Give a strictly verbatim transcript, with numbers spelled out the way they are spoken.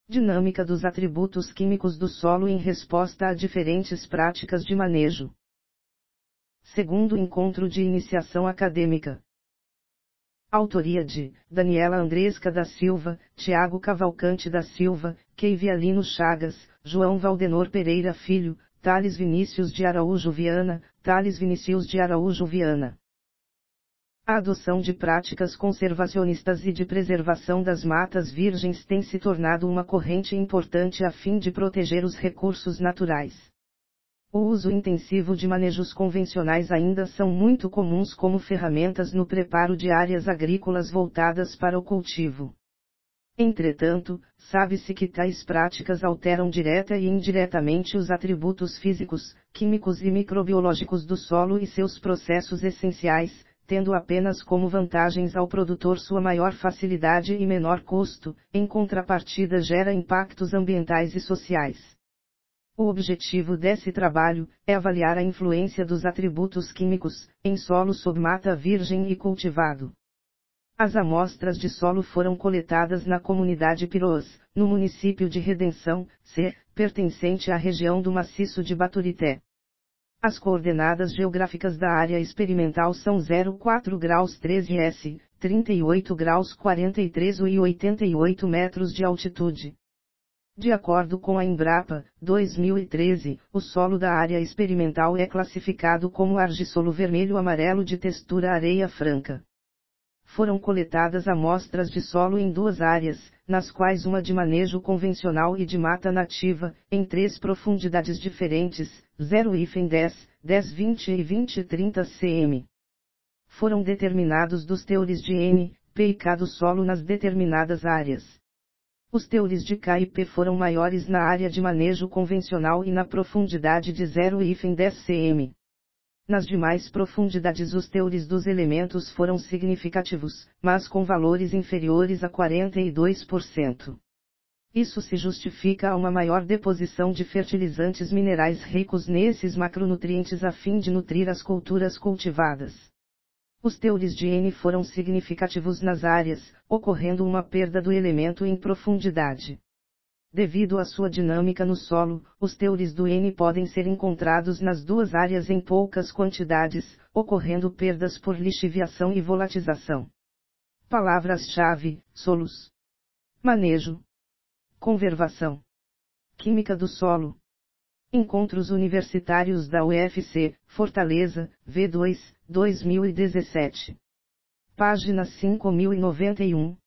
Dinâmica dos atributos químicos do solo em resposta a diferentes práticas de manejo. Segundo encontro de iniciação acadêmica. Autoria de Daniela Andresca da Silva, Tiago Cavalcante da Silva, Keivialino Chagas, João Valdenor Pereira Filho, Thales Vinícius de Araújo Viana, Thales Vinícius de Araújo Viana. A adoção de práticas conservacionistas e de preservação das matas virgens tem se tornado uma corrente importante a fim de proteger os recursos naturais. O uso intensivo de manejos convencionais ainda são muito comuns como ferramentas no preparo de áreas agrícolas voltadas para o cultivo. Entretanto, sabe-se que tais práticas alteram direta e indiretamente os atributos físicos, químicos e microbiológicos do solo e seus processos essenciais, tendo apenas como vantagens ao produtor sua maior facilidade e menor custo, em contrapartida gera impactos ambientais e sociais. O objetivo desse trabalho é avaliar a influência dos atributos químicos em solo sob mata virgem e cultivado. As amostras de solo foram coletadas na comunidade Piroas, no município de Redenção, C, pertencente à região do maciço de Baturité. As coordenadas geográficas da área experimental são zero quatro graus treze S, trinta e oito graus quarenta e três U e oitenta e oito metros de altitude. De acordo com a Embrapa, dois mil e treze, o solo da área experimental é classificado como argissolo vermelho-amarelo de textura areia franca. Foram coletadas amostras de solo em duas áreas, nas quais uma de manejo convencional e de mata nativa, em três profundidades diferentes, zero e dez, dez, vinte e vinte e trinta cm. Foram determinados dos teores de N, P e K do solo nas determinadas áreas. Os teores de K e P foram maiores na área de manejo convencional e na profundidade de zero e dez cm. Nas demais profundidades os teores dos elementos foram significativos, mas com valores inferiores a quarenta e dois por cento. Isso se justifica a uma maior deposição de fertilizantes minerais ricos nesses macronutrientes a fim de nutrir as culturas cultivadas. Os teores de N foram significativos nas áreas, ocorrendo uma perda do elemento em profundidade. Devido à sua dinâmica no solo, os teores do N podem ser encontrados nas duas áreas em poucas quantidades, ocorrendo perdas por lixiviação e volatização. Palavras-chave: solos, manejo, conservação, química do solo. Encontros Universitários da U F C, Fortaleza, V dois, dois mil e dezessete. Página cinco mil e noventa e um.